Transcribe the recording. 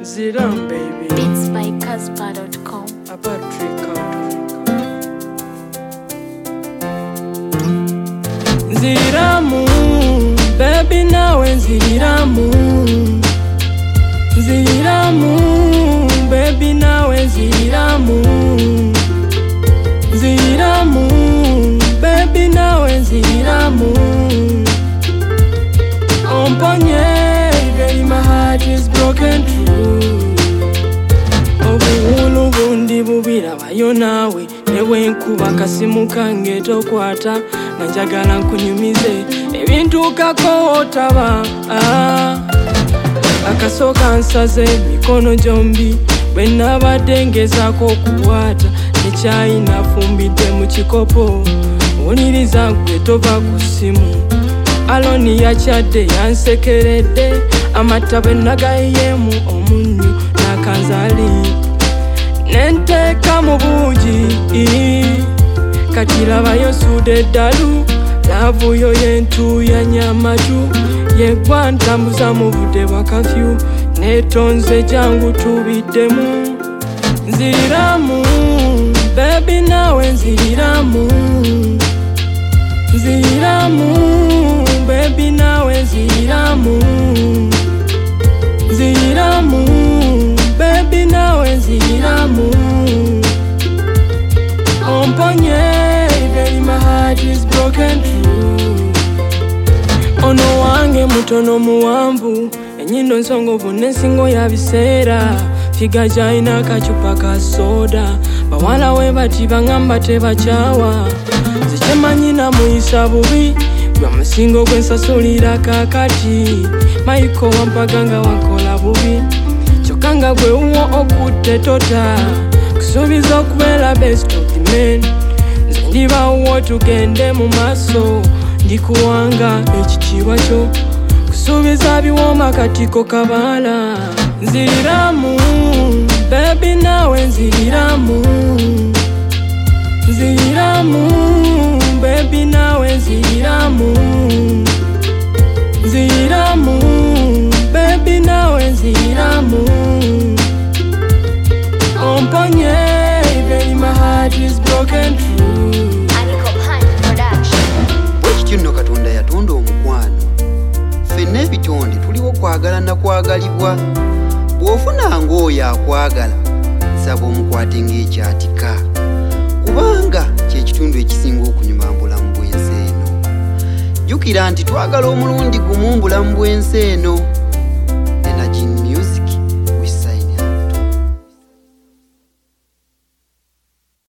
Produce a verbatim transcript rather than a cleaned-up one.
Ziram baby. Beats by Casper dot com. A Patrick Ziramu, baby nawe Ziramu. Ziramu, baby nawe Ziramu. Ziramu, baby nawe Ziramu. Omponye, baby my heart is broken through. Obuhulu bundi bubira bayo nawe. Ewe nkuba kasimu kange tokwata. Nanjagala nkunyumize ebintu kako otaba. ah. Akasoka nsaze mikono jombi bwe nabadde ngezaako okukwata ekyayi nafumbidde mu kikopo. Wuliriza gwe tova ku ssimu. Aloni yakyadde yansekeredde amata bwe nagayiyemu omunyu n'akanzaali nenteeka mu buugi. Kati labayo sude ddalu laavuyo yentuyanya amatu yegwa ntambuza mu budde bwa kafyu netonze jangu tubiddemu. Nziriramu baby nawe nziriramu. Nziriramu baby nawe nziriramu. Nziriramu baby nawe nziriramu. Omponye, baby my heart is broken through. Ono wange mutono muwanvu enyindo nsongovu n'ensingo ya biseera. Figa jaina kacupa ka soda bawala we bati bangamba tebakyawa. Zikyemanyi namuyisa bubi gwe musingo gwe nsasulira kakati. Maiko wampaganga wankola bubi kyokka nga gwe wuwo okutte tota. Kusuubiza okubeera best of the men. Nze ndibawo tugende mu maaso ndikuwanga ekitiibwa kyo. Kusuubiza biwooma katiko kabaala. Nziriramu baby nawe nziriramu. Nziriramu baby nawe nziriramu. Nziriramu baby nawe nziriramu. Omponye, baby my heart is broken through. Bwekityo Katonda yatonda omukwano. Ffenna ebitonde tuliwo kwagala na kwagalibwa. Bw'ofunanga oyo akwagala nsaba omukwate ng'ekyatika. Kubanga kyekitundu ekisinga okunyuma mu bulamu bw'ensi eno. Jjukira nti twagala omulundi gumu mu bulamu bw'ensi eno.